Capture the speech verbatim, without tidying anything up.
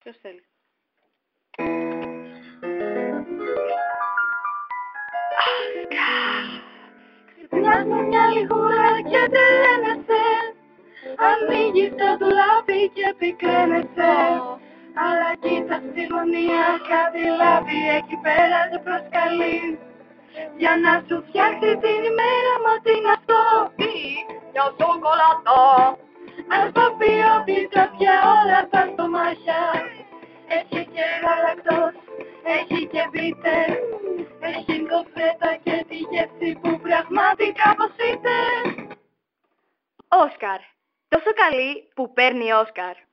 Ποιος θέλει. Ξυπνάς με μια λιγούρα και τρελαίνεσαι. Ανοίγεις το ντουλάπι και πικραίνεσαι. Αλλά κοίτα στη γωνία κάτι λάβει εκεί πέρα σε προσκαλεί. Για να σου φτιάξει την ημέρα, μα τι είναι αυτό? Τι, για σοκολατό. Αλφαβείο, πίτσα πια όλα τα στομάχια. Έχει και γαλακτός, έχει και βίτες. Έχει το φέτα και τη γεύση που πραγματικά πως είτε. Όσκαρ. Τόσο καλή που παίρνει Όσκαρ.